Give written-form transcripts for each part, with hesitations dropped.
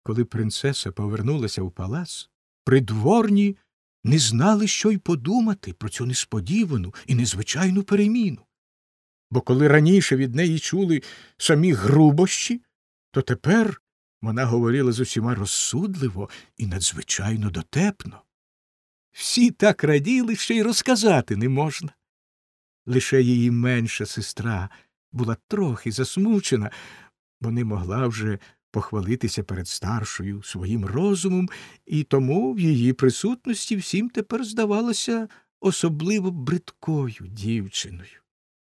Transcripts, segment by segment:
Коли принцеса повернулася в палац, придворні не знали, що й подумати про цю несподівану і незвичайну переміну. Бо коли раніше від неї чули самі грубощі, то тепер вона говорила з усіма розсудливо і надзвичайно дотепно. Всі так раділи, що й розказати не можна. Лише її менша сестра була трохи засмучена, бо не могла вже похвалитися перед старшою своїм розумом, і тому в її присутності всім тепер здавалося особливо бридкою дівчиною.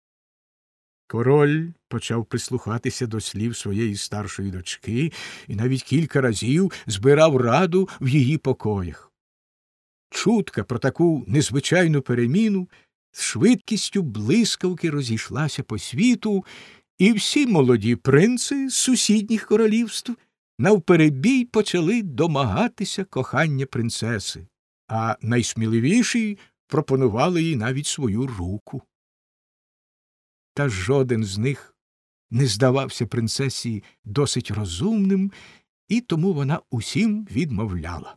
Король почав прислухатися до слів своєї старшої дочки і навіть кілька разів збирав раду в її покоях. Чутка про таку незвичайну переміну з швидкістю блискавки розійшлася по світу, і всі молоді принци з сусідніх королівств навперебій почали домагатися кохання принцеси, а найсміливіші пропонували їй навіть свою руку. Та жоден з них не здавався принцесі досить розумним, і тому вона усім відмовляла.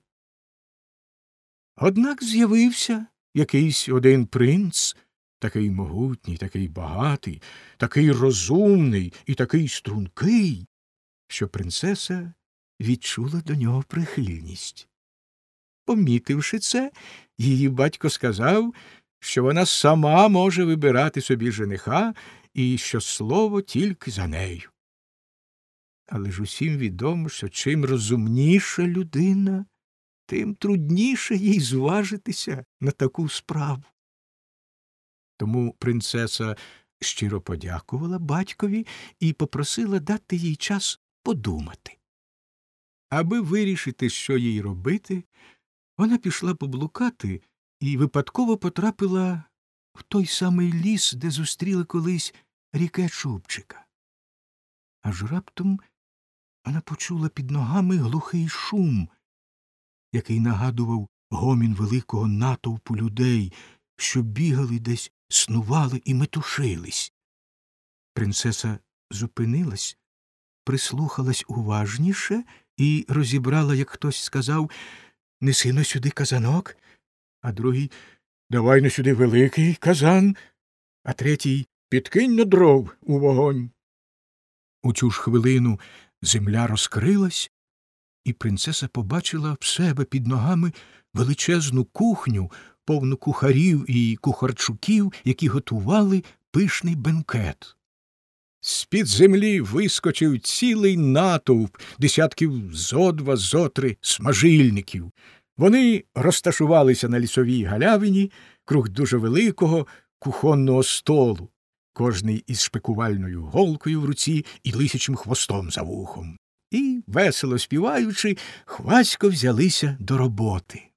Однак з'явився якийсь один принц, такий могутній, такий багатий, такий розумний і такий стрункий, що принцеса відчула до нього прихильність. Помітивши це, її батько сказав, що вона сама може вибирати собі жениха і що слово тільки за нею. Але ж усім відомо, що чим розумніша людина, тим трудніше їй зважитися на таку справу. Тому принцеса щиро подякувала батькові і попросила дати їй час подумати. Аби вирішити, що їй робити, вона пішла поблукати і випадково потрапила в той самий ліс, де зустріла колись Ріке Чубчика. Аж раптом вона почула під ногами глухий шум, який нагадував гомін великого натовпу людей, що бігали десь, снували і метушились. Принцеса зупинилась, прислухалась уважніше і розібрала, як хтось сказав: «Неси-но сюди казанок», а другий: «Давай-но сюди великий казан», а третій: «Підкинь-но дров у вогонь». У цю ж хвилину земля розкрилась, і принцеса побачила в себе під ногами величезну кухню, повну кухарів і кухарчуків, які готували пишний бенкет. З-під землі вискочив цілий натовп, десятків зо два, зо три смажильників. Вони розташувалися на лісовій галявині круг дуже великого кухонного столу, кожний із шпикувальною голкою в руці і лисячим хвостом за вухом. І, весело співаючи, хвасько взялися до роботи.